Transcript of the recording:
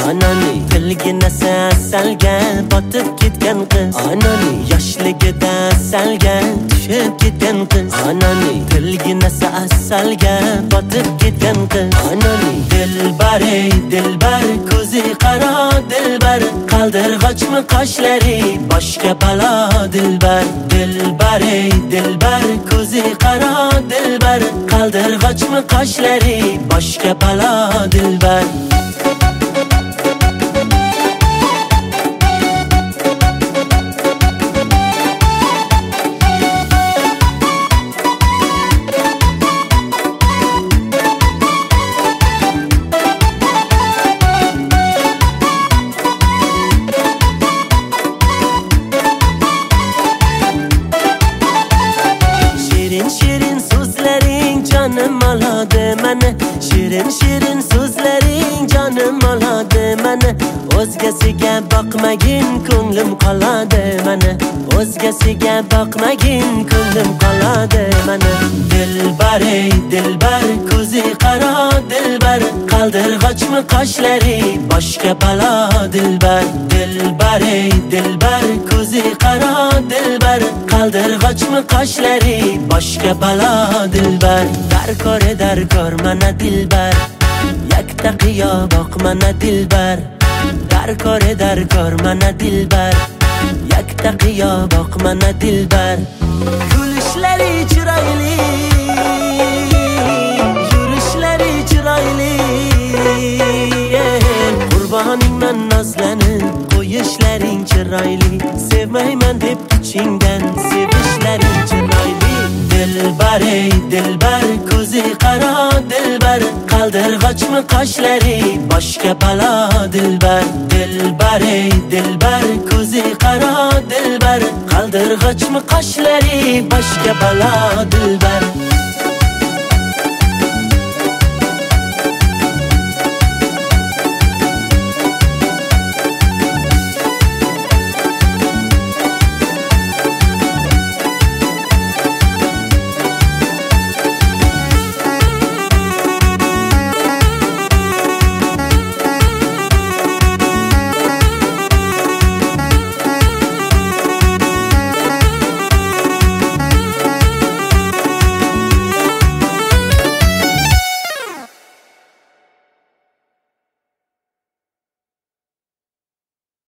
Anani tilgina salga botib ketgan qiz. Anani yoshligida salga tushib ketgan qiz. Anani tilgina salga botib ketgan qiz. Anani dilbar ey dilbar ko'zi qaro dilbar qaldirg'ochmi qoshlari boshga balo dilbar. Dilbar ey dilbar ko'zi qaro dilbar qaldirg'ochmi qoshlari boshga balo dilbar. Shirin so'zlaring jonim oladi meni. Shirin so'zlaring jonim oladi meni. O'zgasiga boqmagin ko'nglim qoladi meni. O'zgasiga boqmagin ko'nglim qoladi meni. Dilbar ey dilbar ko'zi qaro dilbar qaldirg'ochmi qoshlari boshga balo dilbar. Dilbar ey dilbar ko'zi qaro dilbar qaldirg'ochmi qoshlari boshga balo dilbar. Darkor mana dilbar yakta qiyo boq mana dilbar. Darkor mana dilbar yakta qiyo boq mana dilbar. Kulishlari chiroyli yurishlari chiroyli qurboningman nozlanib qo'yishlaring chiroyli. Sevmayman deb ichingdan sevishlaring chiroyli. Dilbar ey dilbar ko'zi qaro dilbar qaldirg'ochmi qoshlari boshga balo dilbar. Dilbar ey dilbar ko'zi qaro dilbar qaldirg'ochmi qoshlari boshga balo dilbar.